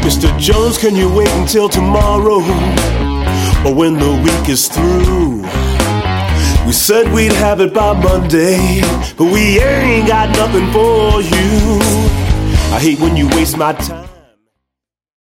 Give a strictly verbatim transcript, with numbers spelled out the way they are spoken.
Mister Jones, can you wait until tomorrow, or when the week is through? We said we'd have it by Monday, but we ain't got nothing for you. I hate when you waste my time.